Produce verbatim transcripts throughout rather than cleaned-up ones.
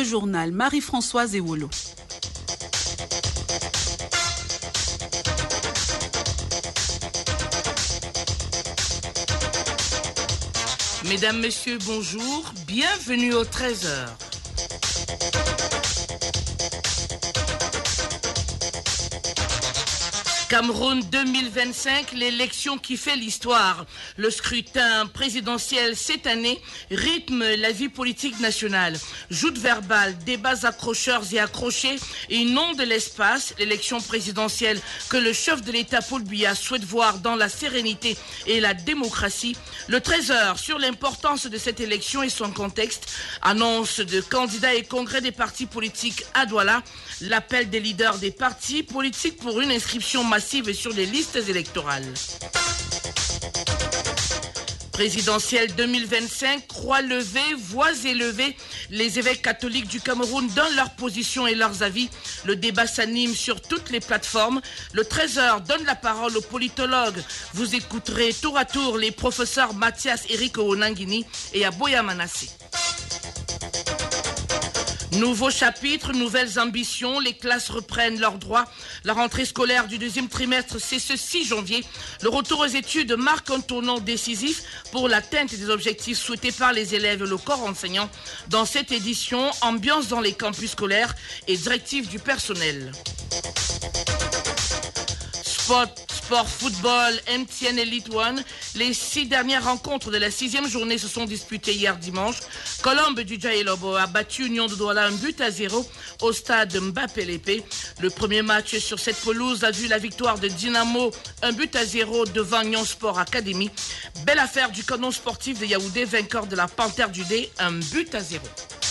journal, Marie-Françoise Ewolo. Mesdames, Messieurs, bonjour, bienvenue au treize heures. Cameroun deux mille vingt-cinq, l'élection qui fait l'histoire. Le scrutin présidentiel cette année rythme la vie politique nationale. Joutes verbales, débats accrocheurs et accrochés inondent l'espace. L'élection présidentielle que le chef de l'État Paul Biya souhaite voir dans la sérénité et la démocratie. Le treize heures sur l'importance de cette élection et son contexte. Annonce de candidats et congrès des partis politiques à Douala. L'appel des leaders des partis politiques pour une inscription massive sur les listes électorales. Présidentielle deux mille vingt-cinq, croix levée, voix élevées. Les évêques catholiques du Cameroun donnent leurs positions et leurs avis. Le débat s'anime sur toutes les plateformes. Le treize heures donne la parole aux politologues. Vous écouterez tour à tour les professeurs Mathias Eric Onangini et Aboya Manassé. Nouveau chapitre, nouvelles ambitions, les classes reprennent leurs droits. La rentrée scolaire du deuxième trimestre, c'est ce six janvier. Le retour aux études marque un tournant décisif pour l'atteinte des objectifs souhaités par les élèves et le corps enseignant. Dans cette édition, ambiance dans les campus scolaires et directives du personnel. Sport, sport, football, M T N Elite One. Les six dernières rencontres de la sixième journée se sont disputées hier dimanche. Colombe du Djaïlobo a battu Union de Douala un but à zéro au stade Mbappé-Lépé. Le premier match sur cette pelouse a vu la victoire de Dynamo, un but à zéro devant Nyon Sport Academy. Belle affaire du canon sportif de Yaoundé, vainqueur de la Panthère du Dé, un but à zéro.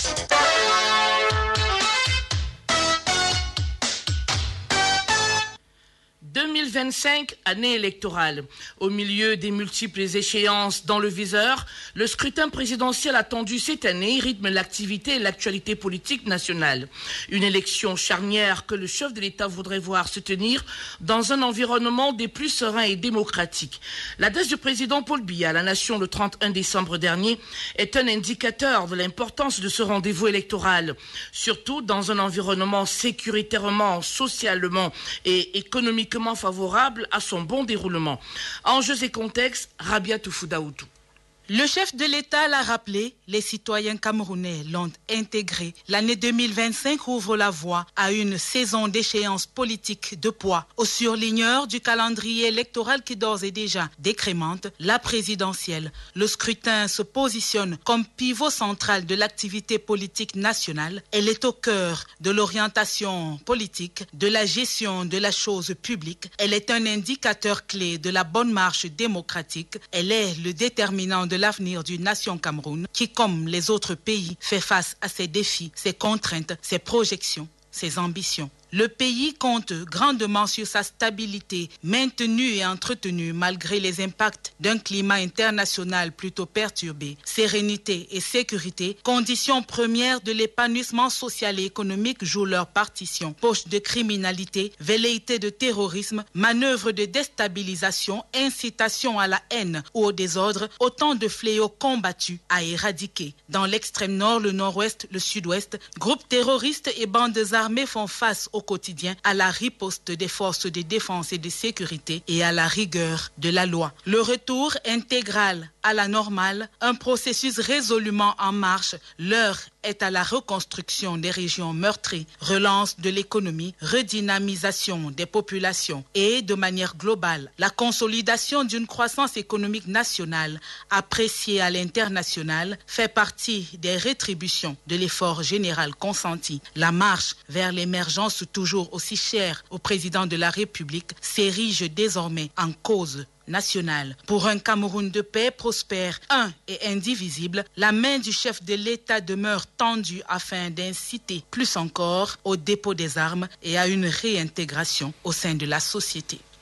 deux mille vingt-cinq, année électorale. Au milieu des multiples échéances dans le viseur, le scrutin présidentiel attendu cette année rythme l'activité et l'actualité politique nationale. Une élection charnière que le chef de l'État voudrait voir se tenir dans un environnement des plus sereins et démocratiques. L'adresse du président Paul Biya à la nation le trente et un décembre dernier est un indicateur de l'importance de ce rendez-vous électoral, surtout dans un environnement sécuritairement, socialement et économiquement favorable à son bon déroulement. Enjeux et contexte, Rabia Toufoudaoutou. Le chef de l'État l'a rappelé, les citoyens camerounais l'ont intégré. L'année deux mille vingt-cinq ouvre la voie à une saison d'échéances politiques de poids. Au surligneur du calendrier électoral qui d'ores et déjà décrémente, la présidentielle. Le scrutin se positionne comme pivot central de l'activité politique nationale. Elle est au cœur de l'orientation politique, de la gestion de la chose publique. Elle est un indicateur clé de la bonne marche démocratique. Elle est le déterminant de l'avenir d'une nation Cameroun qui, comme les autres pays, fait face à ses défis, ses contraintes, ses projections, ses ambitions. Le pays compte grandement sur sa stabilité, maintenue et entretenue malgré les impacts d'un climat international plutôt perturbé. Sérénité et sécurité, conditions premières de l'épanouissement social et économique, jouent leur partition. Poche de criminalité, velléité de terrorisme, manœuvres de déstabilisation, incitation à la haine ou au désordre, autant de fléaux combattus à éradiquer. Dans l'extrême nord, le nord-ouest, le sud-ouest, groupes terroristes et bandes armées font face au quotidien à la riposte des forces de défense et de sécurité et à la rigueur de la loi. Le retour intégral à la normale, un processus résolument en marche. L'heure est à la reconstruction des régions meurtries, relance de l'économie, redynamisation des populations et, de manière globale, la consolidation d'une croissance économique nationale appréciée à l'international fait partie des rétributions de l'effort général consenti. La marche vers l'émergence toujours aussi chère au président de la République s'érige désormais en cause nationale. Pour un Cameroun de paix prospère, un et indivisible, la main du chef de l'État demeure tendue afin d'inciter plus encore au dépôt des armes et à une réintégration au sein de la société.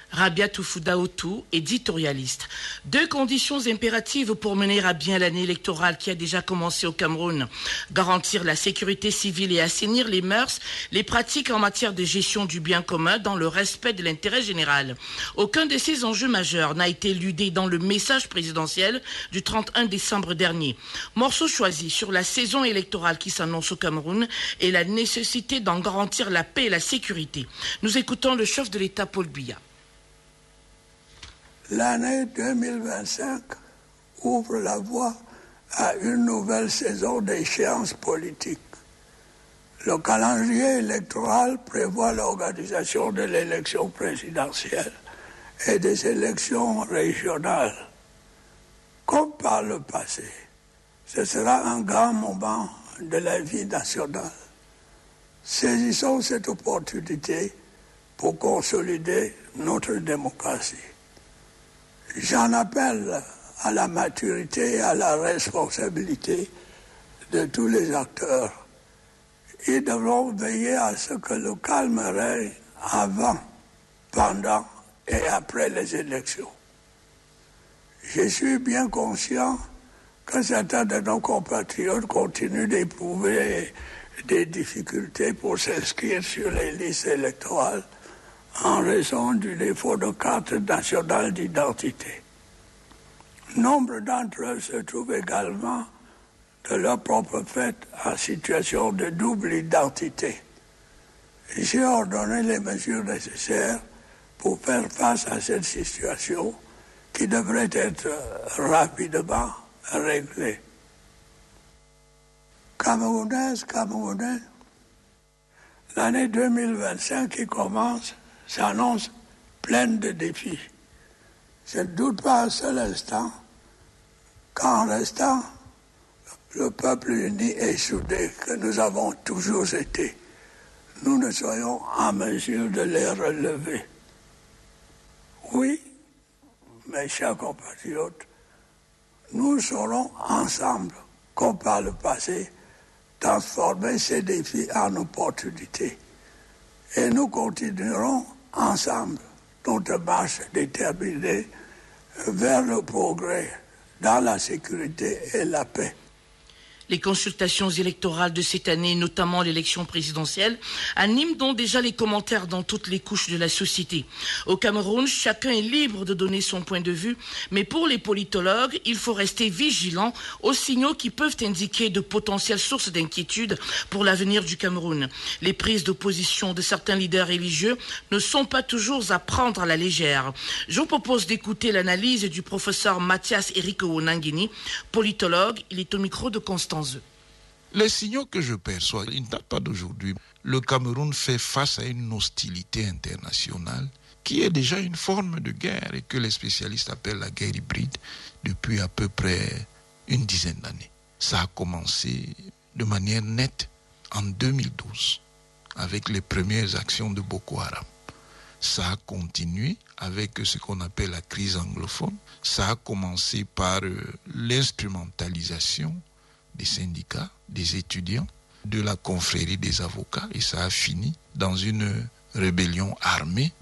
Rabia Toufoudaoutou, éditorialiste. Deux conditions impératives pour mener à bien l'année électorale qui a déjà commencé au Cameroun. Garantir la sécurité civile et assainir les mœurs, les pratiques en matière de gestion du bien commun dans le respect de l'intérêt général. Aucun de ces enjeux majeurs n'a été éludé dans le message présidentiel du trente et un décembre dernier. Morceau choisi sur la saison électorale qui s'annonce au Cameroun et la nécessité d'en garantir la paix et la sécurité. Nous écoutons le chef de l'État, Paul Biya. L'année deux mille vingt-cinq ouvre la voie à une nouvelle saison d'échéances politiques. Le calendrier électoral prévoit l'organisation de l'élection présidentielle et des élections régionales. Comme par le passé, ce sera un grand moment de la vie nationale. Saisissons cette opportunité pour consolider notre démocratie. J'en appelle à la maturité et à la responsabilité de tous les acteurs. Ils devront veiller à ce que le calme règne avant, pendant et après les élections. Je suis bien conscient que certains de nos compatriotes continuent d'éprouver des difficultés pour s'inscrire sur les listes électorales en raison du défaut de carte nationale d'identité. Nombre d'entre eux se trouvent également de leur propre fait en situation de double identité. J'ai ordonné les mesures nécessaires pour faire face à cette situation qui devrait être rapidement réglée. Camerounaises, Camerounais, l'année deux mille vingt-cinq qui commence s'annonce pleine de défis. Je ne doute pas un seul instant qu'en restant le peuple uni et soudé que nous avons toujours été, nous ne soyons en mesure de les relever. Oui, mes chers compatriotes, nous saurons ensemble, comme par le passé, transformer ces défis en opportunités. Et nous continuerons ensemble notre marche déterminée vers le progrès dans la sécurité et la paix. Les consultations électorales de cette année, notamment l'élection présidentielle, animent donc déjà les commentaires dans toutes les couches de la société. Au Cameroun, chacun est libre de donner son point de vue, mais pour les politologues, il faut rester vigilant aux signaux qui peuvent indiquer de potentielles sources d'inquiétude pour l'avenir du Cameroun. Les prises de position de certains leaders religieux ne sont pas toujours à prendre à la légère. Je vous propose d'écouter l'analyse du professeur Mathias Eric Wonangini, politologue. Il est au micro de Constance. Les signaux que je perçois, ils ne datent pas d'aujourd'hui. Le Cameroun fait face à une hostilité internationale qui est déjà une forme de guerre et que les spécialistes appellent la guerre hybride depuis à peu près une dizaine d'années. Ça a commencé de manière nette en deux mille douze avec les premières actions de Boko Haram. Ça a continué avec ce qu'on appelle la crise anglophone. Ça a commencé par euh, l'instrumentalisation des syndicats, des étudiants, de la confrérie des avocats, et ça a fini dans une rébellion armée.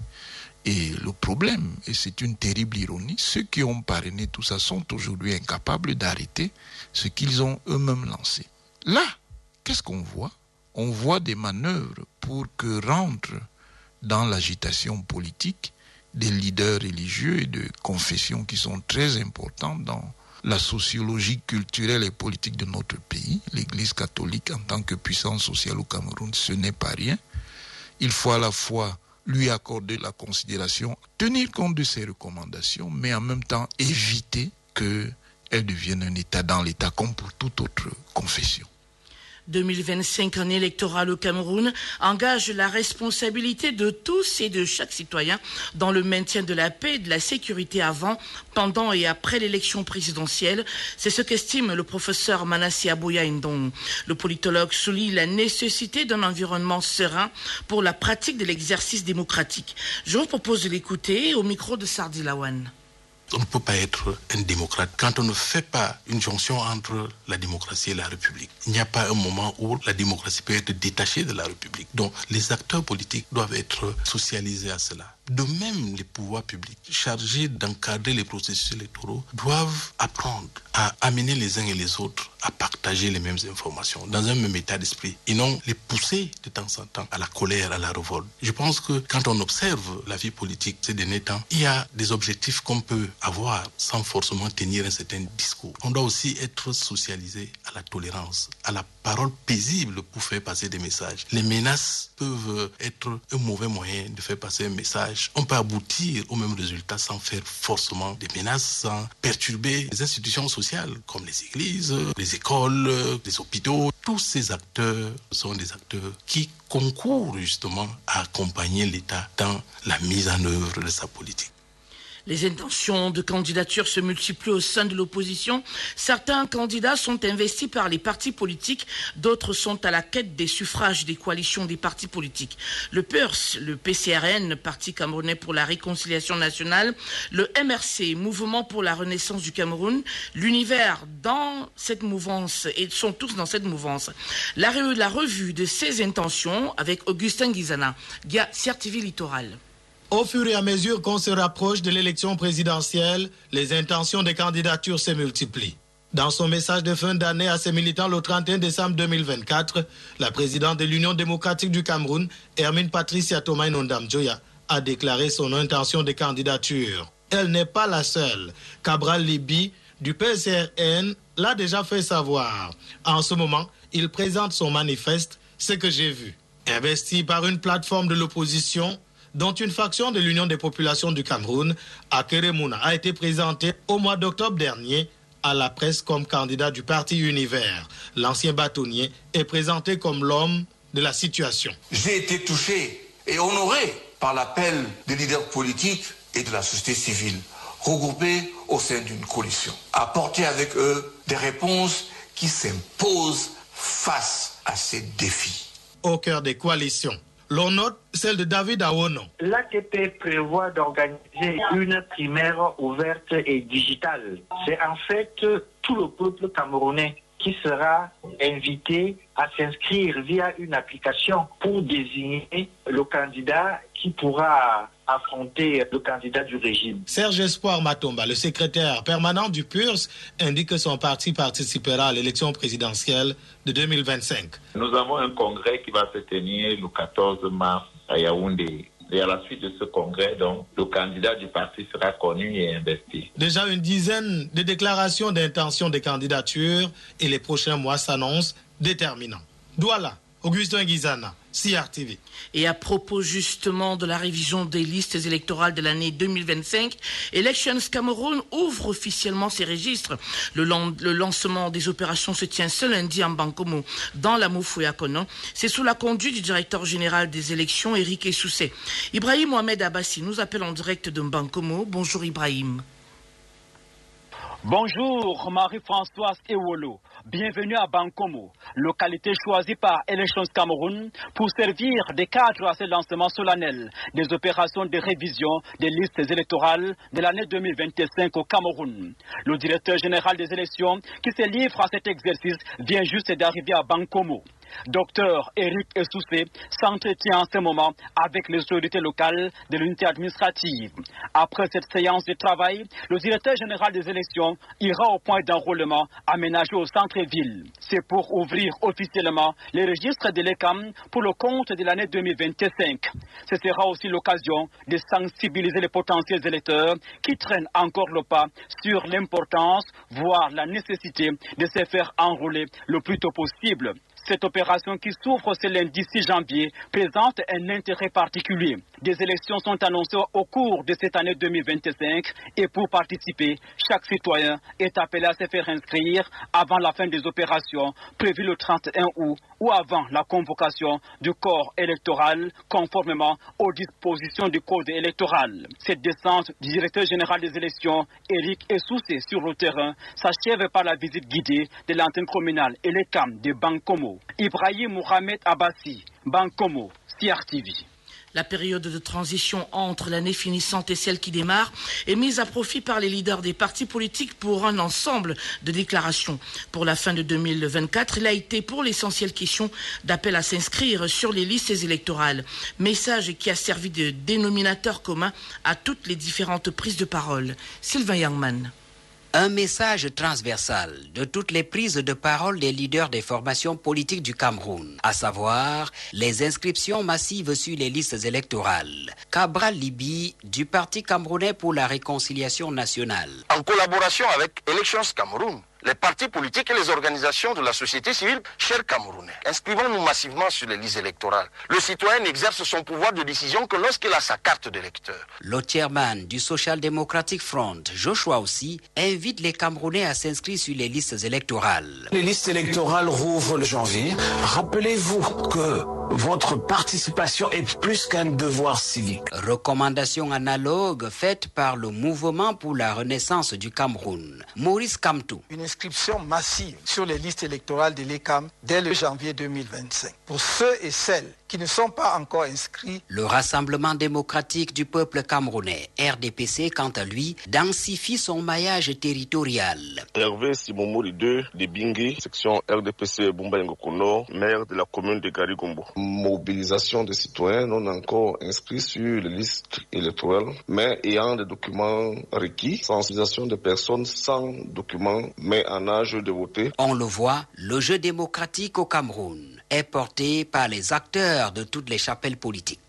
Et le problème, et c'est une terrible ironie, ceux qui ont parrainé tout ça sont aujourd'hui incapables d'arrêter ce qu'ils ont eux-mêmes lancé. Là, qu'est-ce qu'on voit? On voit des manœuvres pour que rentrent dans l'agitation politique des leaders religieux et de confessions qui sont très importants dans la sociologie culturelle et politique de notre pays. L'Église catholique en tant que puissance sociale au Cameroun, ce n'est pas rien. Il faut à la fois lui accorder la considération, tenir compte de ses recommandations, mais en même temps éviter qu'elle devienne un État dans l'État comme pour toute autre confession. deux mille vingt-cinq, année électorale au Cameroun, engage la responsabilité de tous et de chaque citoyen dans le maintien de la paix et de la sécurité avant, pendant et après l'élection présidentielle. C'est ce qu'estime le professeur Manasseh Aboya Ndong. Le politologue souligne la nécessité d'un environnement serein pour la pratique de l'exercice démocratique. Je vous propose de l'écouter au micro de Sardi Lawan. On ne peut pas être un démocrate quand on ne fait pas une jonction entre la démocratie et la République. Il n'y a pas un moment où la démocratie peut être détachée de la République. Donc les acteurs politiques doivent être socialisés à cela. De même, les pouvoirs publics chargés d'encadrer les processus électoraux doivent apprendre à amener les uns et les autres à partager les mêmes informations dans un même état d'esprit et non les pousser de temps en temps à la colère, à la révolte. Je pense que quand on observe la vie politique ces derniers temps, il y a des objectifs qu'on peut avoir sans forcément tenir un certain discours. On doit aussi être socialisé à la tolérance, à la parole paisible pour faire passer des messages. Les menaces peuvent être un mauvais moyen de faire passer un message. On peut aboutir au même résultat sans faire forcément des menaces, sans perturber les institutions sociales comme les églises, les écoles, les hôpitaux. Tous ces acteurs sont des acteurs qui concourent justement à accompagner l'État dans la mise en œuvre de sa politique. Les intentions de candidature se multiplient au sein de l'opposition. Certains candidats sont investis par les partis politiques, d'autres sont à la quête des suffrages des coalitions des partis politiques. Le P U R S, le P C R N, Parti camerounais pour la réconciliation nationale, le M R C, Mouvement pour la renaissance du Cameroun, l'Univers dans cette mouvance, et sont tous dans cette mouvance. La, la revue de ces intentions avec Augustin Guizana, C R T V Littoral. Au fur et à mesure qu'on se rapproche de l'élection présidentielle, les intentions de candidature se multiplient. Dans son message de fin d'année à ses militants le trente et un décembre deux mille vingt-quatre, la présidente de l'Union démocratique du Cameroun, Hermine Patricia Thomaye Nondam-Djoya, a déclaré son intention de candidature. Elle n'est pas la seule. Cabral Libi, du P C R N, l'a déjà fait savoir. En ce moment, il présente son manifeste « Ce que j'ai vu ». Investi par une plateforme de l'opposition, dont une faction de l'Union des populations du Cameroun, Akeremouna, a été présenté au mois d'octobre dernier à la presse comme candidat du parti Univers. L'ancien bâtonnier est présenté comme l'homme de la situation. J'ai été touché et honoré par l'appel des leaders politiques et de la société civile, regroupés au sein d'une coalition. Apporter avec eux des réponses qui s'imposent face à ces défis. Au cœur des coalitions, l'on note celle de David Awono. L'A T P prévoit d'organiser une primaire ouverte et digitale. C'est en fait tout le peuple camerounais qui sera invité à s'inscrire via une application pour désigner le candidat qui pourra affronter le candidat du régime. Serge Espoir Matomba, le secrétaire permanent du P U R S, indique que son parti participera à l'élection présidentielle de deux mille vingt-cinq. Nous avons un congrès qui va se tenir le quatorze mars à Yaoundé. Et à la suite de ce congrès, donc, le candidat du parti sera connu et investi. Déjà une dizaine de déclarations d'intention de candidature et les prochains mois s'annoncent déterminants. Douala, Augustin Guizana, C R T V. Et à propos justement de la révision des listes électorales de l'année deux mille vingt-cinq, Elections Cameroun ouvre officiellement ses registres. Le, lan le lancement des opérations se tient ce lundi en Bankomo, dans la Moufouya-Kono. C'est sous la conduite du directeur général des élections, Eric Essoussé. Ibrahim Mohamed Abbassi nous appelle en direct de Bankomo. Bonjour Ibrahim. Bonjour Marie-Françoise Ewolo, bienvenue à Bankomo, localité choisie par Elections Cameroun pour servir de cadre à ce lancement solennel des opérations de révision des listes électorales de l'année deux mille vingt-cinq au Cameroun. Le directeur général des élections qui se livre à cet exercice vient juste d'arriver à Bankomo. Docteur Eric Essoussé s'entretient en ce moment avec les autorités locales de l'unité administrative. Après cette séance de travail, le directeur général des élections ira au point d'enrôlement aménagé au centre-ville. C'est pour ouvrir officiellement les registres de l'E C A M pour le compte de l'année deux mille vingt-cinq. Ce sera aussi l'occasion de sensibiliser les potentiels électeurs qui traînent encore le pas sur l'importance, voire la nécessité de se faire enrôler le plus tôt possible. Cette opération qui s'ouvre ce lundi six janvier présente un intérêt particulier. Des élections sont annoncées au cours de cette année deux mille vingt-cinq et pour participer, chaque citoyen est appelé à se faire inscrire avant la fin des opérations prévues le trente et un août ou avant la convocation du corps électoral conformément aux dispositions du code électoral. Cette descente du directeur général des élections, Eric Essoussé, sur le terrain s'achève par la visite guidée de l'antenne communale et les C A M de Bankomo. Ibrahim Mohamed Abbassi, Bankomo, C R T V. La période de transition entre l'année finissante et celle qui démarre est mise à profit par les leaders des partis politiques pour un ensemble de déclarations. Pour la fin de deux mille vingt-quatre, il a été pour l'essentiel question d'appel à s'inscrire sur les listes électorales. Message qui a servi de dénominateur commun à toutes les différentes prises de parole. Sylvain Yangman. Un message transversal de toutes les prises de parole des leaders des formations politiques du Cameroun, à savoir les inscriptions massives sur les listes électorales. Cabral Libi, du Parti camerounais pour la réconciliation nationale. En collaboration avec Elections Cameroun, les partis politiques et les organisations de la société civile, chers Camerounais, inscrivons-nous massivement sur les listes électorales. Le citoyen n'exerce son pouvoir de décision que lorsqu'il a sa carte d'électeur. Le chairman du Social Democratic Front, Joshua aussi, invite les Camerounais à s'inscrire sur les listes électorales. Les listes électorales rouvrent le janvier. Rappelez-vous que votre participation est plus qu'un devoir civique. Recommandation analogue faite par le Mouvement pour la Renaissance du Cameroun. Maurice Kamtou. Une inscription massive sur les listes électorales de l'E C A M dès le janvier deux mille vingt-cinq. Pour ceux et celles qui ne sont pas encore inscrits. Le Rassemblement démocratique du peuple camerounais, R D P C, quant à lui, densifie son maillage territorial. Hervé Simomori deux de Bingui, section R D P C Bumba Ngokono, maire de la commune de Garigombo. Mobilisation des citoyens non encore inscrits sur les listes électorales, mais ayant des documents requis. Sensibilisation des personnes sans documents, mais en âge de voter. On le voit, le jeu démocratique au Cameroun est porté par les acteurs de toutes les chapelles politiques.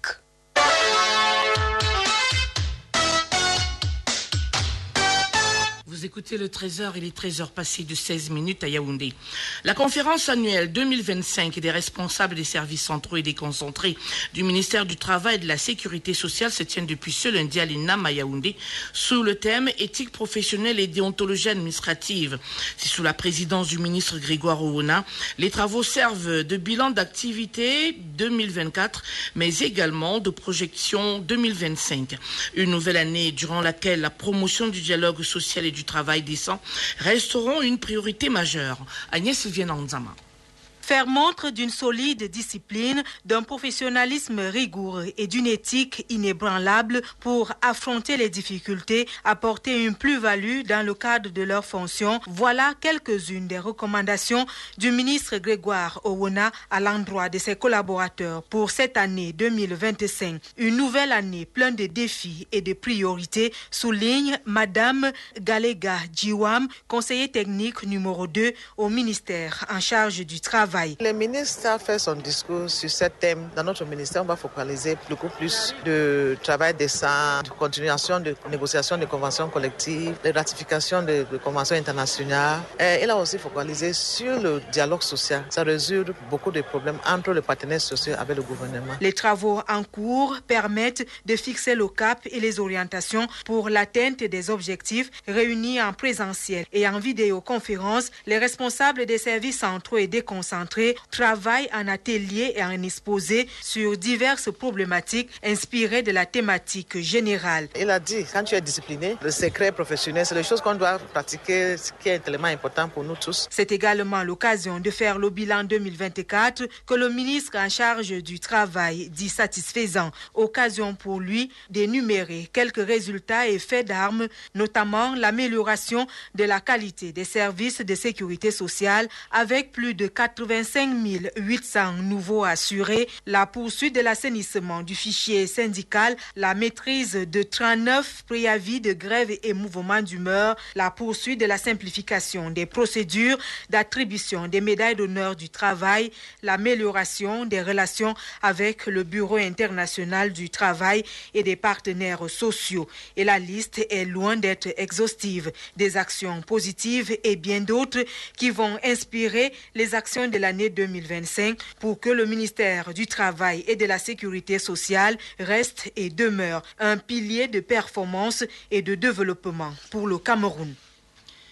Vous écoutez le treize heures, il est treize heures passées de seize minutes à Yaoundé. La conférence annuelle deux mille vingt-cinq des responsables des services centraux et déconcentrés du ministère du Travail et de la Sécurité sociale se tient depuis ce lundi à l'I N A M à Yaoundé sous le thème éthique professionnelle et déontologie administrative. C'est sous la présidence du ministre Grégoire Owona. Les travaux servent de bilan d'activité deux mille vingt-quatre, mais également de projection deux mille vingt-cinq. Une nouvelle année durant laquelle la promotion du dialogue social et du travail décent resteront une priorité majeure. Agnès Sylvienne Anzama. Faire montre d'une solide discipline, d'un professionnalisme rigoureux et d'une éthique inébranlable pour affronter les difficultés, apporter une plus-value dans le cadre de leurs fonctions. Voilà quelques-unes des recommandations du ministre Grégoire Owona à l'endroit de ses collaborateurs pour cette année deux mille vingt-cinq. Une nouvelle année pleine de défis et de priorités, souligne Madame Galega Djiwam, conseiller technique numéro deux au ministère en charge du travail. Le ministre a fait son discours sur ce thème. Dans notre ministère, on va focaliser beaucoup plus de travail décent, de continuation de négociation de conventions collectives, de ratification de, de conventions internationales. Et il a aussi focalisé sur le dialogue social. Ça résout beaucoup de problèmes entre les partenaires sociaux avec le gouvernement. Les travaux en cours permettent de fixer le cap et les orientations pour l'atteinte des objectifs réunis en présentiel et en vidéoconférence. Les responsables des services centraux et déconcentrés travaillent en atelier et en exposé sur diverses problématiques inspirées de la thématique générale. Il a dit, quand tu es discipliné, le secret professionnel, c'est les choses qu'on doit pratiquer, ce qui est un élément important pour nous tous. C'est également l'occasion de faire le bilan deux mille vingt-quatre que le ministre en charge du travail dit satisfaisant. Occasion pour lui d'énumérer quelques résultats et faits d'armes, notamment l'amélioration de la qualité des services de sécurité sociale avec plus de quatre-vingt-cinq mille huit cents nouveaux assurés, la poursuite de l'assainissement du fichier syndical, la maîtrise de trente-neuf préavis de grève et mouvements d'humeur, la poursuite de la simplification des procédures d'attribution des médailles d'honneur du travail, l'amélioration des relations avec le Bureau international du travail et des partenaires sociaux. Et la liste est loin d'être exhaustive. Des actions positives et bien d'autres qui vont inspirer les actions de l'année deux mille vingt-cinq pour que le ministère du Travail et de la Sécurité sociale reste et demeure un pilier de performance et de développement pour le Cameroun.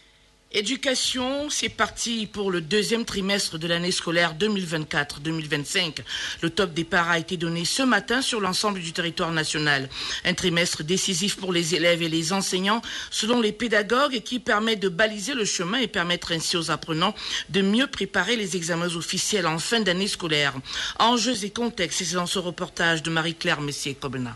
Éducation, c'est parti pour le deuxième trimestre de l'année scolaire deux mille vingt-quatre deux mille vingt-cinq. Le top départ a été donné ce matin sur l'ensemble du territoire national. Un trimestre décisif pour les élèves et les enseignants, selon les pédagogues, qui permet de baliser le chemin et permettre ainsi aux apprenants de mieux préparer les examens officiels en fin d'année scolaire. Enjeux et contextes, c'est dans ce reportage de Marie-Claire Messier-Kobena.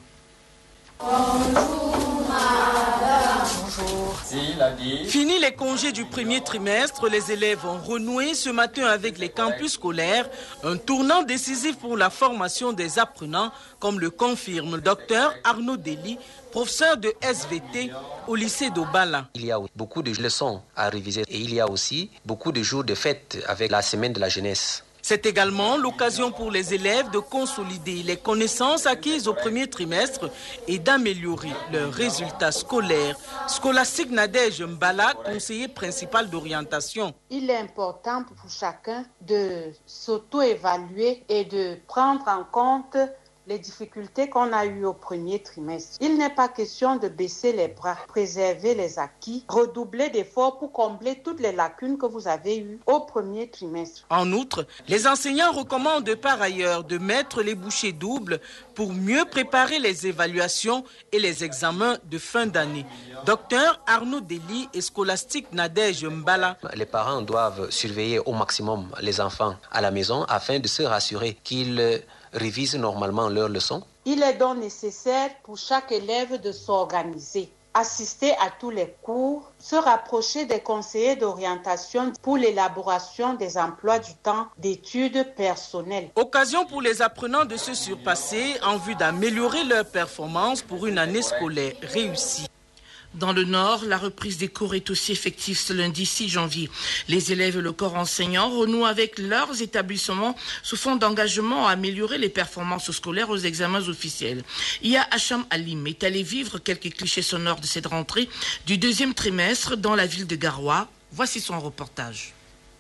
Fini les congés du premier trimestre, les élèves ont renoué ce matin avec les campus scolaires, un tournant décisif pour la formation des apprenants, comme le confirme le docteur Arnaud Dely, professeur de S V T au lycée d'Obala. Il y a beaucoup de leçons à réviser et il y a aussi beaucoup de jours de fête avec la semaine de la jeunesse. C'est également l'occasion pour les élèves de consolider les connaissances acquises au premier trimestre et d'améliorer leurs résultats scolaires. Scolastique Nadège Mbala, conseiller principal d'orientation. Il est important pour chacun de s'auto-évaluer et de prendre en compte les difficultés qu'on a eues au premier trimestre. Il n'est pas question de baisser les bras, préserver les acquis, redoubler d'efforts pour combler toutes les lacunes que vous avez eues au premier trimestre. En outre, les enseignants recommandent par ailleurs de mettre les bouchées doubles pour mieux préparer les évaluations et les examens de fin d'année. Docteur Arnaud Dely et scolastique Nadège Mbala. Les parents doivent surveiller au maximum les enfants à la maison afin de se rassurer qu'ils révisent normalement leurs leçons. Il est donc nécessaire pour chaque élève de s'organiser, assister à tous les cours, se rapprocher des conseillers d'orientation pour l'élaboration des emplois du temps d'études personnelles. Occasion pour les apprenants de se surpasser en vue d'améliorer leur performance pour une année scolaire réussie. Dans le Nord, la reprise des cours est aussi effective ce lundi six janvier. Les élèves et le corps enseignant renouent avec leurs établissements sous fond d'engagement à améliorer les performances scolaires aux examens officiels. Ia Hacham Alim est allé vivre quelques clichés sonores de cette rentrée du deuxième trimestre dans la ville de Garoua. Voici son reportage.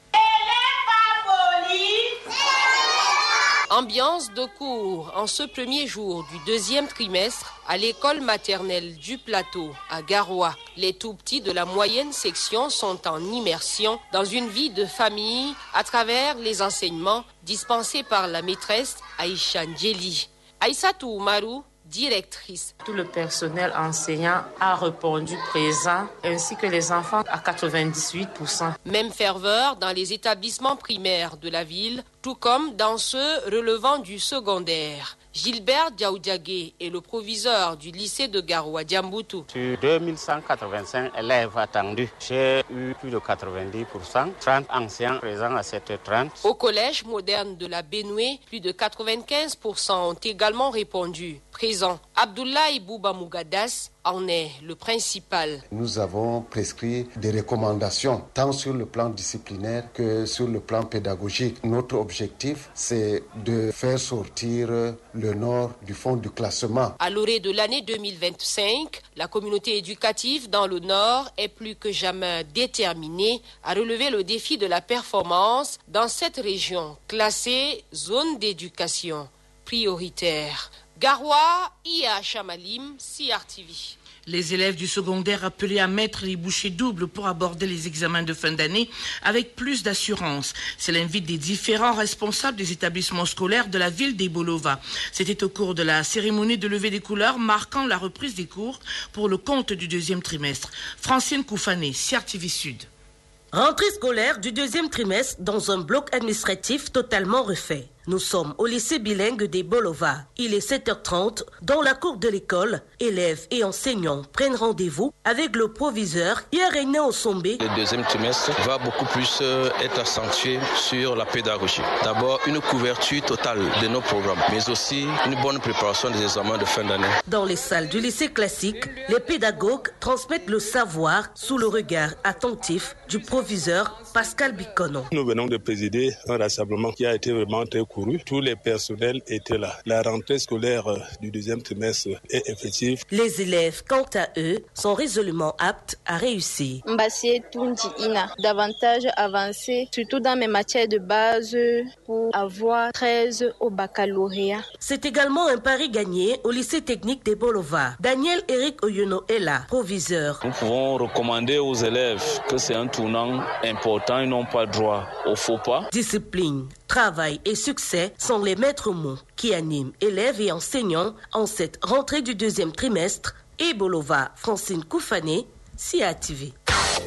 Ambiance de cours en ce premier jour du deuxième trimestre à l'école maternelle du Plateau à Garoua. Les tout-petits de la moyenne section sont en immersion dans une vie de famille à travers les enseignements dispensés par la maîtresse Aïcha Ndjeli. Aïssatou Marou, directrice. Tout le personnel enseignant a répondu présent, ainsi que les enfants à quatre-vingt-dix-huit pour cent. Même ferveur dans les établissements primaires de la ville, tout comme dans ceux relevant du secondaire. Gilbert Diaoudiagué est le proviseur du lycée de Garoua Diamboutou. Sur deux mille cent quatre-vingt-cinq élèves attendus, j'ai eu plus de quatre-vingt-dix pour cent, trente anciens présents à sept heures trente. Au collège moderne de la Benoué, plus de quatre-vingt-quinze pour cent ont également répondu présent. Abdoulaye Bouba Mougadas en est le principal. Nous avons prescrit des recommandations, tant sur le plan disciplinaire que sur le plan pédagogique. Notre objectif, c'est de faire sortir le Nord du fond du classement. À l'orée de l'année deux mille vingt-cinq, la communauté éducative dans le Nord est plus que jamais déterminée à relever le défi de la performance dans cette région classée zone d'éducation prioritaire. Garoua, Ia Chamalim, C R T V. Les élèves du secondaire appelés à mettre les bouchées doubles pour aborder les examens de fin d'année avec plus d'assurance. C'est l'invite des différents responsables des établissements scolaires de la ville d'Ebolova. C'était au cours de la cérémonie de levée des couleurs marquant la reprise des cours pour le compte du deuxième trimestre. Francine Koufané, C R T V Sud. Rentrée scolaire du deuxième trimestre dans un bloc administratif totalement refait. Nous sommes au lycée bilingue d'Ebolova. Il est sept heures trente. Dans la cour de l'école, élèves et enseignants prennent rendez-vous avec le proviseur Yarené Osombe. Le deuxième trimestre va beaucoup plus être accentué sur la pédagogie. D'abord, une couverture totale de nos programmes, mais aussi une bonne préparation des examens de fin d'année. Dans les salles du lycée classique, les pédagogues transmettent le savoir sous le regard attentif du proviseur Pascal Bikono. Nous venons de présider un rassemblement qui a été vraiment très couru. Tous les personnels étaient là. La rentrée scolaire du deuxième trimestre est effective. Les élèves, quant à eux, sont résolument aptes à réussir. Mbassé Tundi Ina, davantage avancé, surtout dans mes matières de base pour avoir treize au baccalauréat. C'est également un pari gagné au lycée technique des Bolova. Daniel Eric Oyono est là, proviseur. Nous pouvons recommander aux élèves que c'est un tournant important, ils n'ont pas droit au faux pas. Discipline, travail et succès sont les maîtres mots qui animent élèves et enseignants en cette rentrée du deuxième trimestre. Et Bolova, Francine Koufane, C A T V.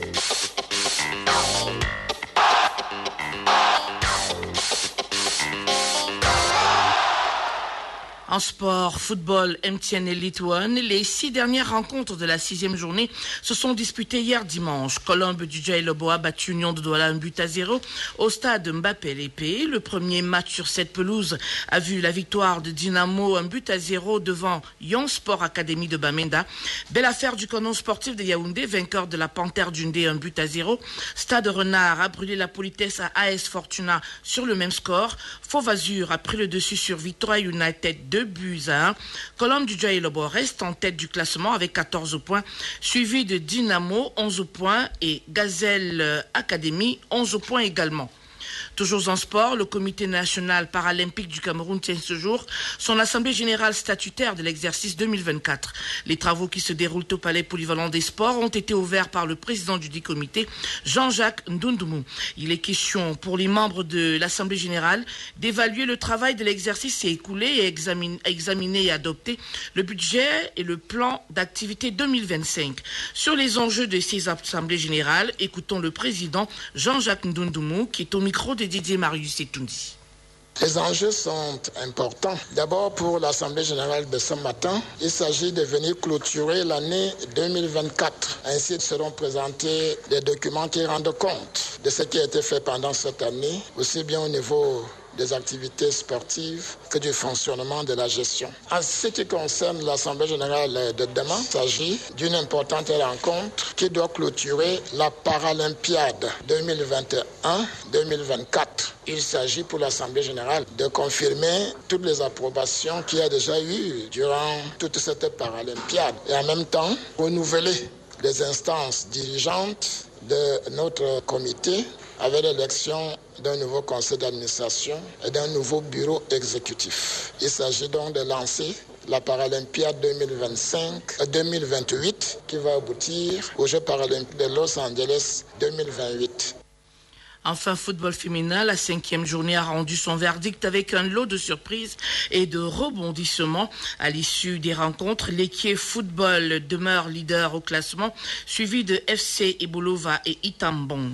En sport, football, M T N Elite One, les six dernières rencontres de la sixième journée se sont disputées hier dimanche. Colombe du Djaï Lobo a battu Union de Douala un but à zéro au stade Mbappé-Lépé. Le premier match sur cette pelouse a vu la victoire de Dynamo un but à zéro devant Young Sport Academy de Bamenda. Belle affaire du canon sportif de Yaoundé, vainqueur de la Panthère d'Undé un but à zéro. Stade Renard a brûlé la politesse à A S Fortuna sur le même score. Fauve Azur a pris le dessus sur Victoria United deux buts à un. Colombe du Djaï Lobo reste en tête du classement avec quatorze points, suivi de Dynamo onze points et Gazelle Academy onze points également. Toujours en sport, le Comité national paralympique du Cameroun tient ce jour son assemblée générale statutaire de l'exercice deux mille vingt-quatre. Les travaux qui se déroulent au Palais polyvalent des sports ont été ouverts par le président du dit comité, Jean-Jacques Ndundumu. Il est question pour les membres de l'assemblée générale d'évaluer le travail de l'exercice écoulé et examiner, examiner et adopter le budget et le plan d'activité deux mille vingt-cinq. Sur les enjeux de ces assemblées générales, écoutons le président Jean-Jacques Ndundumu qui est au micro de Didier Marius et Tundi. Les enjeux sont importants. D'abord, pour l'Assemblée générale de ce matin, il s'agit de venir clôturer l'année deux mille vingt-quatre. Ainsi seront présentés des documents qui rendent compte de ce qui a été fait pendant cette année, aussi bien au niveau des activités sportives que du fonctionnement de la gestion. En ce qui concerne l'Assemblée générale de demain, il s'agit d'une importante rencontre qui doit clôturer la Paralympiade deux mille vingt et un deux mille vingt-quatre. Il s'agit pour l'Assemblée générale de confirmer toutes les approbations qu'il y a déjà eu durant toute cette Paralympiade et en même temps renouveler les instances dirigeantes de notre comité avec l'élection d'un nouveau conseil d'administration et d'un nouveau bureau exécutif. Il s'agit donc de lancer la Paralympiade deux mille vingt-cinq deux mille vingt-huit qui va aboutir aux Jeux paralympiques de Los Angeles deux mille vingt-huit. Enfin, football féminin, la cinquième journée a rendu son verdict avec un lot de surprises et de rebondissements. À l'issue des rencontres, l'équipe football demeure leader au classement, suivi de F C Ebolova et Itambong.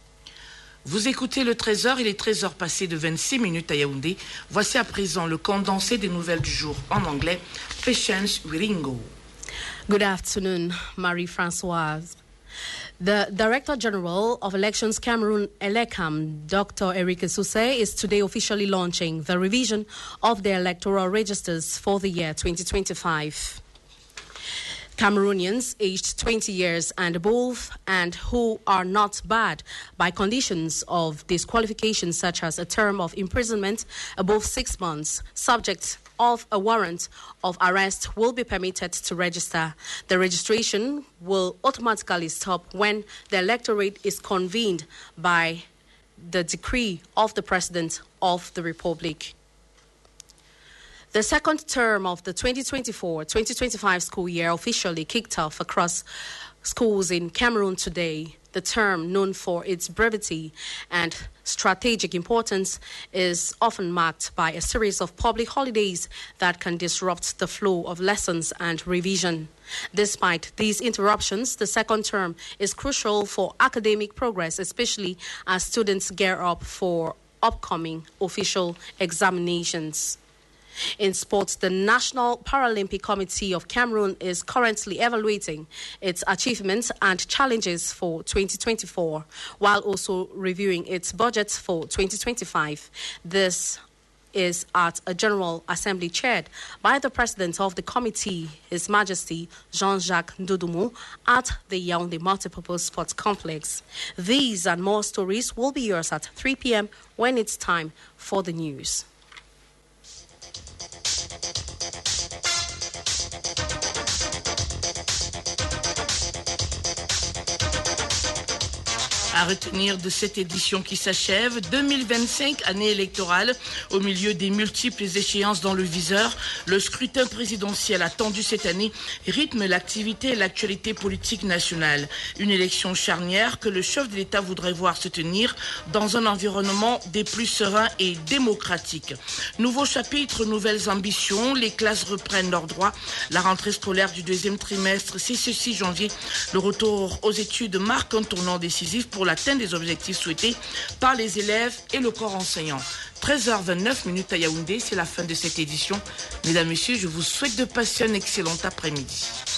Vous écoutez le treize heures, il est treize heures passées de vingt-six minutes à Yaoundé. Voici à présent le condensé des nouvelles du jour en anglais. Patience Wiringo. Good afternoon, Marie-Françoise. The Director General of Elections Cameroon, ELECAM, Doctor Eric Sousse, is today officially launching the revision of the electoral registers for the year twenty twenty-five. Cameroonians aged twenty years and above and who are not barred by conditions of disqualification such as a term of imprisonment above six months, subject of a warrant of arrest, will be permitted to register. The registration will automatically stop when the electorate is convened by the decree of the President of the Republic. The second term of the twenty twenty-four twenty twenty-five school year officially kicked off across schools in Cameroon today. The term, known for its brevity and strategic importance, is often marked by a series of public holidays that can disrupt the flow of lessons and revision. Despite these interruptions, the second term is crucial for academic progress, especially as students gear up for upcoming official examinations. In sports, the National Paralympic Committee of Cameroon is currently evaluating its achievements and challenges for twenty twenty-four, while also reviewing its budget for twenty twenty-five. This is at a General Assembly chaired by the President of the Committee, His Majesty Jean-Jacques Ndoudoumo, at the Yaoundé Multipurpose Sports Complex. These and more stories will be yours at three p m when it's time for the news. À retenir de cette édition qui s'achève, deux mille vingt-cinq, année électorale, au milieu des multiples échéances dans le viseur, le scrutin présidentiel attendu cette année rythme l'activité et l'actualité politique nationale. Une élection charnière que le chef de l'État voudrait voir se tenir dans un environnement des plus sereins et démocratiques. Nouveau chapitre, nouvelles ambitions, les classes reprennent leurs droits. La rentrée scolaire du deuxième trimestre, c'est ce six janvier. Le retour aux études marque un tournant décisif pour l'atteinte des objectifs souhaités par les élèves et le corps enseignant. treize heures vingt-neuf minutes à Yaoundé, c'est la fin de cette édition. Mesdames, Messieurs, je vous souhaite de passer un excellent après-midi.